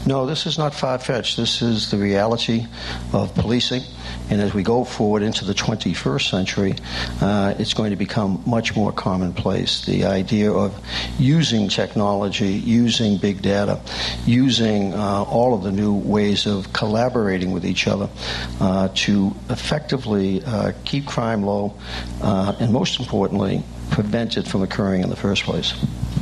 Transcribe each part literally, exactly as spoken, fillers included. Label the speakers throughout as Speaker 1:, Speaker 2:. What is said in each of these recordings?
Speaker 1: No, this is not far-fetched. This is the reality of policing. And as we go forward into the twenty-first century, uh, it's going to become much more commonplace. The idea of using technology, using big data, using uh, all of the new ways of collaborating with each other uh, to effectively uh, keep crime low uh, and, most importantly, prevent it from occurring in the first place.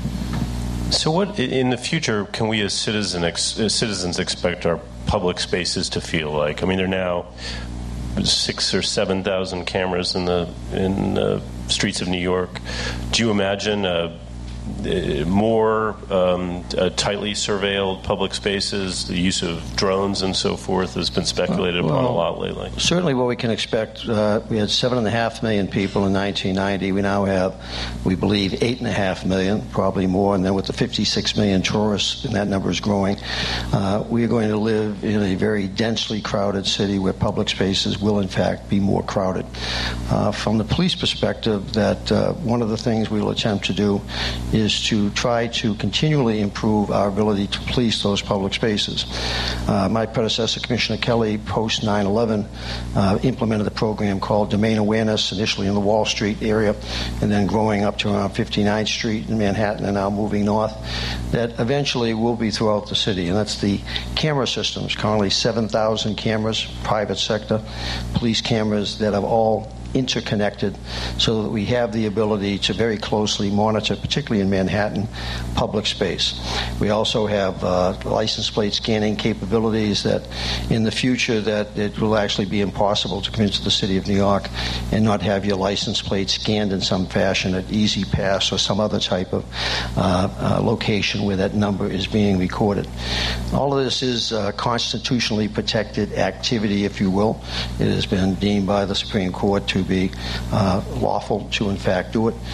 Speaker 2: So what, in the future, can we as citizen ex, as citizens expect our public spaces to feel like? I mean, there are now six or seven thousand cameras in the in the streets of New York. Do you imagine a, a more um, a tightly surveilled public spaces? The use of drones and so forth has been speculated
Speaker 1: well,
Speaker 2: upon a lot lately.
Speaker 1: Certainly, what we can expect. Uh, we had seven and a half million people in nineteen ninety. We now have, we believe, eight and a half million, probably more. And then with the fifty-six million tourists, and that number is growing. Uh, we are going to live in a very densely crowded city where public spaces will, in fact, be more crowded. Uh, from the police perspective, that uh, one of the things we will attempt to do is to try to continually improve our ability to police those public spaces. Uh, my predecessor, Commissioner Kelly, post nine eleven, uh, implemented a program called Domain Awareness, initially in the Wall Street area, and then growing up to around fifty-ninth Street in Manhattan, and now moving north, that eventually will be throughout the city. And that's the camera systems, currently seven thousand cameras, private sector, police cameras that have all interconnected so that we have the ability to very closely monitor, particularly in Manhattan, public space. We also have uh, license plate scanning capabilities that in the future that it will actually be impossible to come into the city of New York and not have your license plate scanned in some fashion at Easy Pass or some other type of uh, uh, location where that number is being recorded. All of this is uh, constitutionally protected activity, if you will. It has been deemed by the Supreme Court to be uh, lawful to, in fact, do it.